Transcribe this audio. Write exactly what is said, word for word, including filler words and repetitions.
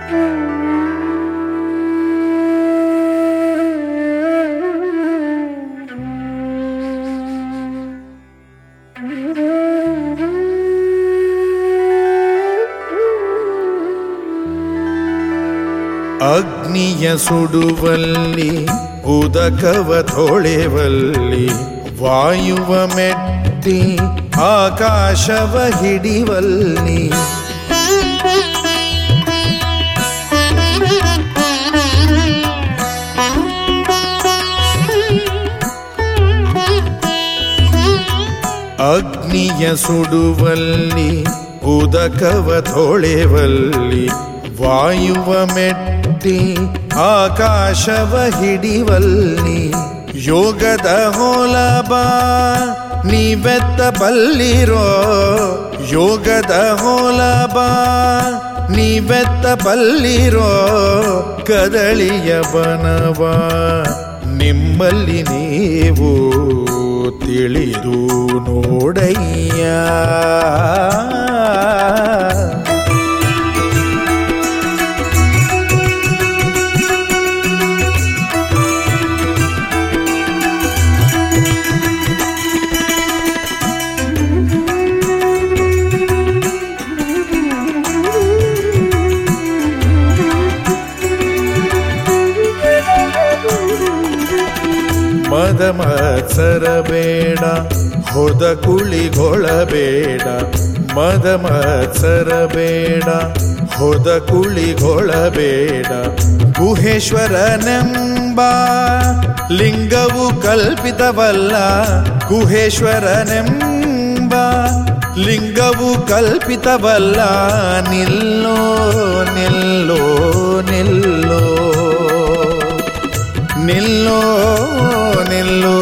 ಅಗ್ನಿಯ ಸುಡುವಲ್ಲಿ ಉದಕವ ತೊಳೆವಲ್ಲಿ ವಾಯುವ ಮೆಟ್ಟಿ ಆಕಾಶವ ಹಿಡಿವಲ್ಲಿ ಅಗ್ನಿಯ ಸುಡುವಲ್ಲಿ ಉದಕವ ತೊಳೆವಲ್ಲಿ ವಾಯುವ ಮೆಟ್ಟಿ ಆಕಾಶವ ಹಿಡಿವಲ್ಲಿ ಯೋಗದ ಹೋಲಬ ನೀವೆತ್ತ ಬಲ್ಲಿರೋ ಯೋಗದ ಹೋಲಬ ನೀವೆತ್ತ ಬಲ್ಲಿರೋ ಕದಳಿಯ ಬನವ ನಿಮ್ಮಲ್ಲಿ ನೀವು ತಿಳಿದು ನೋಡಯ್ಯ. ಮದ ಮತ್ಸರ ಬೇಡ ಹೊದ ಕುಳಿಗೊಳಬೇಡ ಮದ ಮತ್ಸರ ಬೇಡ ಹೊದ ಕುಳಿಗೊಳಬೇಡ ಗುಹೇಶ್ವರನೆಂಬ ಲಿಂಗವು ಕಲ್ಪಿತವಲ್ಲ ಗುಹೇಶ್ವರನೆಂಬ ಲಿಂಗವು ಕಲ್ಪಿತವಲ್ಲ ನಿಲ್ಲೋ ನಿಲ್ಲೋ ನಿಲ್ಲೋ ನಿಲ್ಲೋ ನಿಲ್ಲೋ